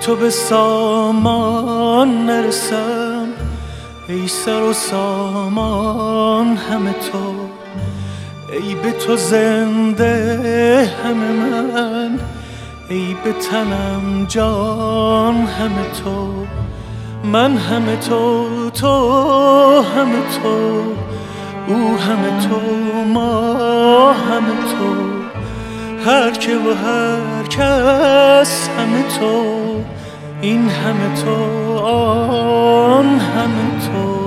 تو به سامان نرسم، ای سر و سامان همه تو، ای به تو زنده همه من، ای به تنم جان همه تو، من همه تو، تو همه تو، او همه تو، ما همه تو، هر که و هر کس همه تو، این همه تو، آن همه تو.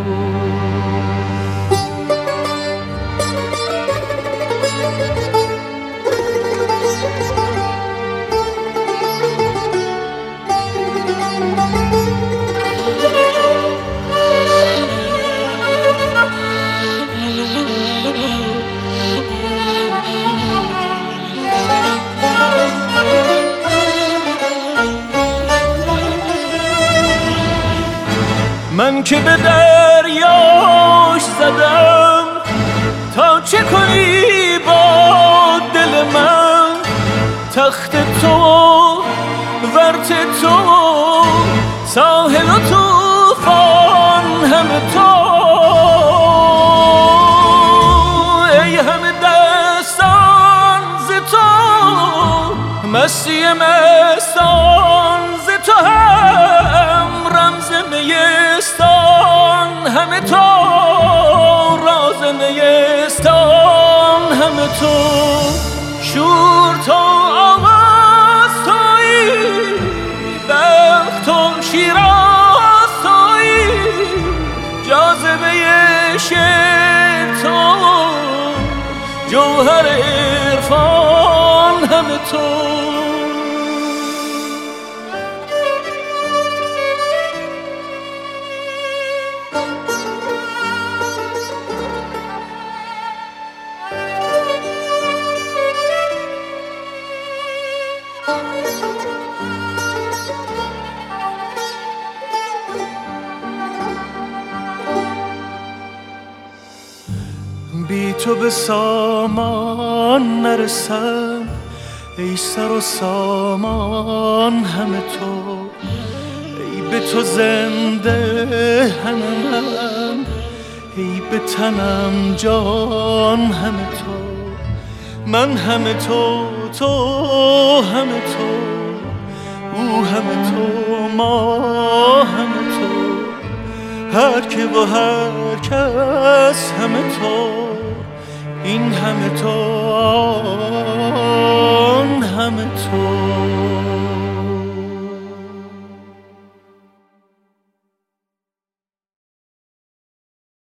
من که به دریاش زدم، تا چه کنی با دل من؟ تخت تو ورت تو، ساحل و طوفان همه تو، ای همه دستان ز تو، مستی مستان ز تو، هم رمز نیستان همه تو، راز نیستان همه تو، شور تو آواز تویی، بخت و شیراز تویی، جاذبه شعر تو، جوهر عرفان همه تو. بی تو به سامان نرسم، ای سر و سامان همه تو، ای به تو زنده همه من، ای به تنم جان همه تو، من همه تو، تو همه تو، او همه تو، ما همه تو، هر که و هر کس همه تو، این همه تو.